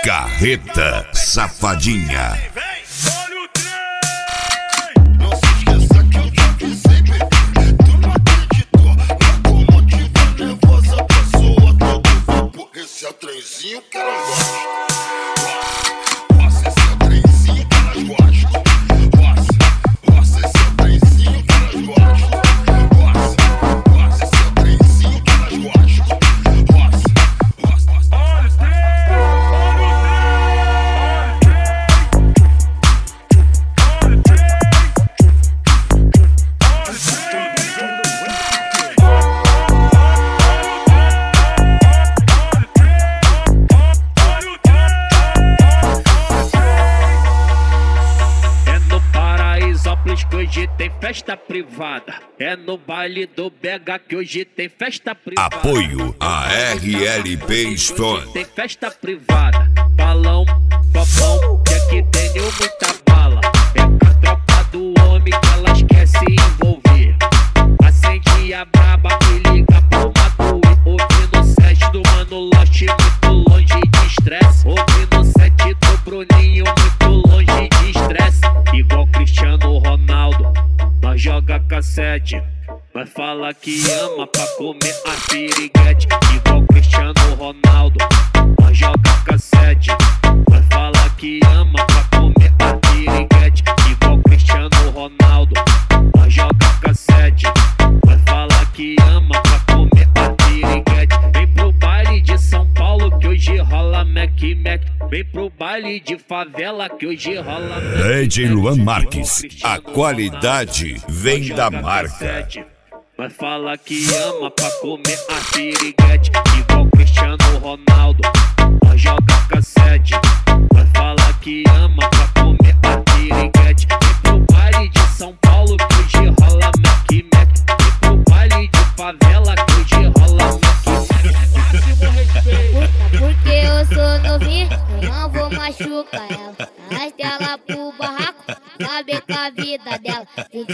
Carreta Safadinha. Não se esqueça que eu te avisei, bebê. Tu não acreditou na locomotiva nervosa, pessoa todo vapor. Esse é o trenzinho que elas gostam. Nossa, esse é o trenzinho que elas gostam. Nossa, esse é o trenzinho que elas gostam. Nossa, esse é o trenzinho que elas gostam. Que hoje tem festa privada. É no baile do BH que hoje tem festa privada. Apoio a RLP Store. Tem festa privada. Balão, copão, que aqui tem muita bala. É a tropa do homem que elas quer se envolver. Acende a braba e liga pro Matuê. Ouvindo o set do Mano Lost, muito longe de estresse. Ouvindo o set do Bruninho, muito longe de estresse. Igual Cristiano Ronaldo, nós joga cassete. Nós fala que ama pra comer a piriguete. Igual Cristiano Ronaldo, nós joga cassete. Nós fala que ama pra comer a piriguete. Igual Cristiano Ronaldo, nós joga cassete. Nós fala que ama pra comer a piriguete. Vem pro baile de São Paulo que hoje rola Mac. Vem pro baile de favela que hoje rola DJ Luan Marques, a qualidade vem da marca. Mas fala que ama pra comer a piriguete. Igual Cristiano Ronaldo, nós joga cassete. Mas fala que ama pra comer a piriguete. Vem pro baile de São Paulo que hoje rola Mac. Vem pro baile de favela que hoje rola Mac. Máximo respeito. Porque eu sou novinho, eu não vou machucar ela. Arrasta ela pro barraco, sabe com a vida dela.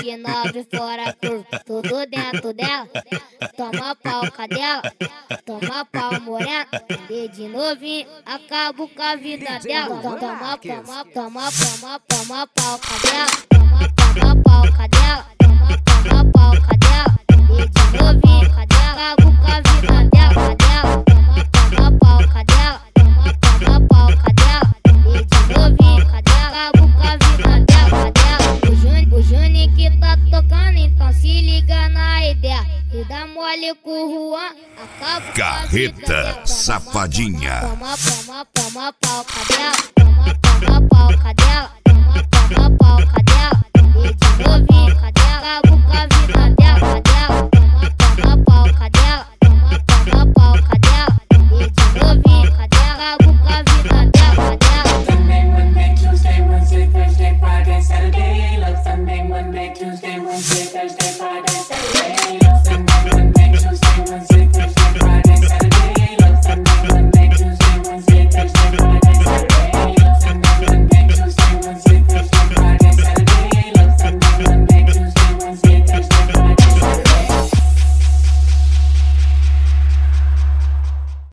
29 fora curva, tudo dentro dela. Toma pau, cadela, toma pau, morena. Desde novinho, acabo com a vida dela. Toma pau, cadela, toma pau, cadela, toma pau, cadela. Desde novinho, cadela, acabo com a vida dela, cadela. Toma pau, cadela, toma pau, cadela. Desde novinho, cadela, acabo com a vida dela, cadela. O Juninho que tá tocando, então se liga na ideia. E dá mole com o Juan, acabo com a vida Carreta dela. Safadinha. Toma pau, cadela, toma pau, cadela, toma pau, cadela. Desde novinho, cadela, acabo com a vida dela, cadela. Toma pau, cadela, toma pau, cadela. Desde novinho, cadela, acabo com a vida dela, cadela. Sunday, Monday, Tuesday, Wednesday, Thursday, Friday, Saturday. Look, Sunday, Monday, Tuesday, Wednesday, Thursday, Friday, Saturday.